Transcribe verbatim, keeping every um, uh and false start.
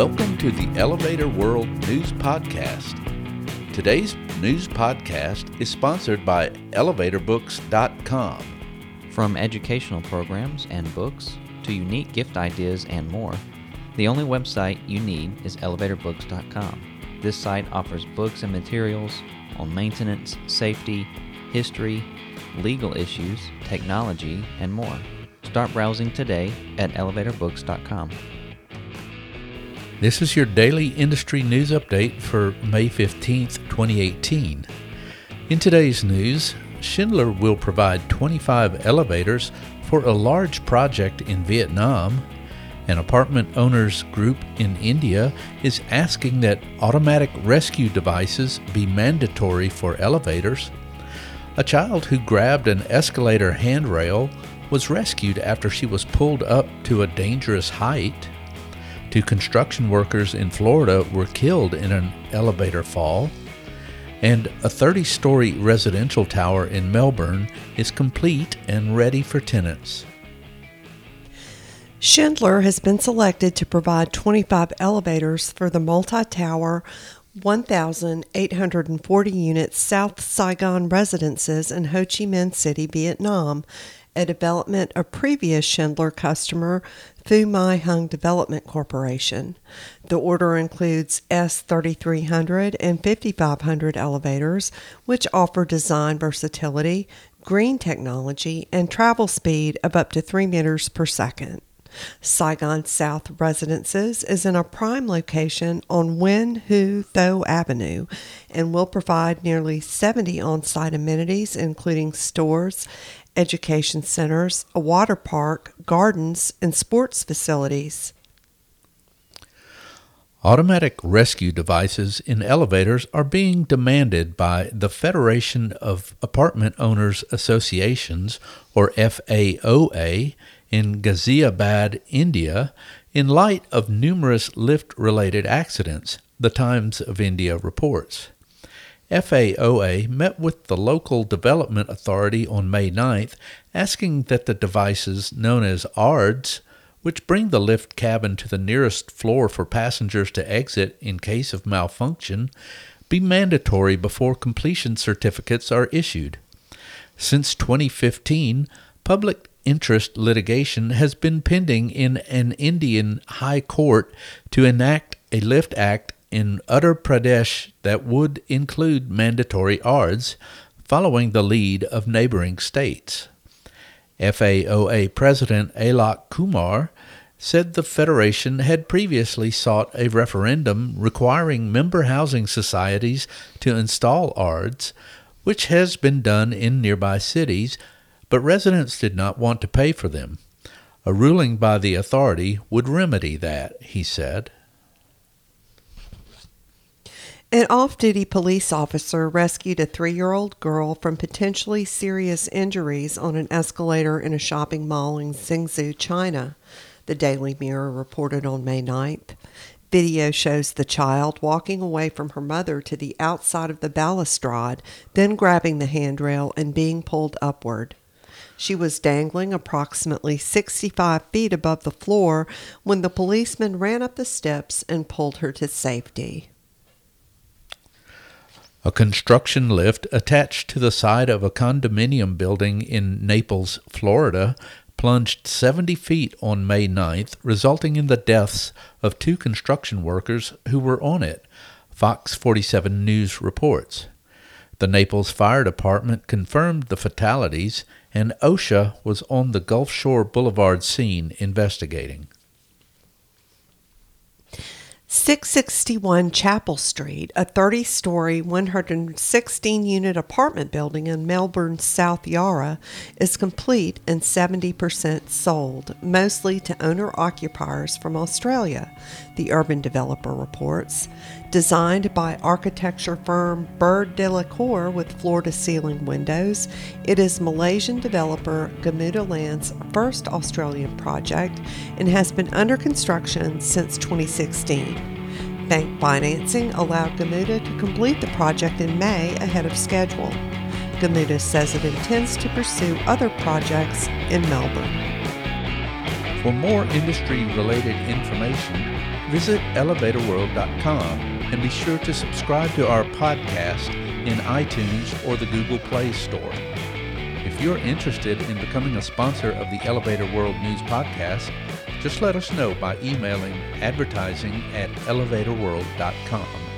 Welcome to the Elevator World News Podcast. Today's news podcast is sponsored by elevator books dot com. From educational programs and books to unique gift ideas and more, the only website you need is elevator books dot com. This site offers books and materials on maintenance, safety, history, legal issues, technology, and more. Start browsing today at elevator books dot com. This is your daily industry news update for May fifteenth, twenty eighteen. In today's news, Schindler will provide twenty-five elevators for a large project in Vietnam. An apartment owners group in India is asking that automatic rescue devices be mandatory for elevators. A child who grabbed an escalator handrail was rescued after she was pulled up to a dangerous height. Two construction workers in Florida were killed in an elevator fall. And a thirty-story residential tower in Melbourne is complete and ready for tenants. Schindler has been selected to provide twenty-five elevators for the multi-tower one thousand eight hundred forty unit South Saigon residences in Ho Chi Minh City, Vietnam, a development of previous Schindler customer Phu Mai Hung Development Corporation. The order includes S thirty-three hundred and fifty-five hundred elevators, which offer design versatility, green technology, and travel speed of up to three meters per second. Saigon South Residences is in a prime location on Nguyen Hue Tho Avenue and will provide nearly seventy on-site amenities, including stores, education centers, a water park, gardens, and sports facilities. Automatic rescue devices in elevators are being demanded by the Federation of Apartment Owners Associations, or F A O A, in Ghaziabad, India, in light of numerous lift-related accidents, the Times of India reports. F A O A met with the local development authority on May ninth, asking that the devices known as A R Ds, which bring the lift cabin to the nearest floor for passengers to exit in case of malfunction, be mandatory before completion certificates are issued. Since twenty fifteen, public interest litigation has been pending in an Indian high court to enact a Lift Act in Uttar Pradesh that would include mandatory A R Ds, following the lead of neighboring states. F A O A President Alok Kumar said the federation had previously sought a referendum requiring member housing societies to install A R Ds, which has been done in nearby cities, but residents did not want to pay for them. A ruling by the authority would remedy that, he said. An off-duty police officer rescued a three-year-old girl from potentially serious injuries on an escalator in a shopping mall in Zhengzhou, China, the Daily Mirror reported on May ninth. Video shows the child walking away from her mother to the outside of the balustrade, then grabbing the handrail and being pulled upward. She was dangling approximately sixty-five feet above the floor when the policeman ran up the steps and pulled her to safety. A construction lift attached to the side of a condominium building in Naples, Florida, plunged seventy feet on May ninth, resulting in the deaths of two construction workers who were on it, Fox forty-seven News reports. The Naples Fire Department confirmed the fatalities, and OSHA was on the Gulf Shore Boulevard scene investigating. six sixty-one Chapel Street, a thirty-story, one hundred sixteen unit apartment building in Melbourne's South Yarra, is complete and seventy percent sold, mostly to owner-occupiers from Australia, the urban developer reports. Designed by architecture firm Bird de la Cour with floor-to-ceiling windows, it is Malaysian developer Gamuda Land's first Australian project and has been under construction since twenty sixteen. Bank financing allowed Gamuda to complete the project in May ahead of schedule. Gamuda says it intends to pursue other projects in Melbourne. For more industry-related information, visit elevator world dot com and be sure to subscribe to our podcast in iTunes or the Google Play Store. If you're interested in becoming a sponsor of the Elevator World News Podcast, just let us know by emailing advertising at elevator world dot com.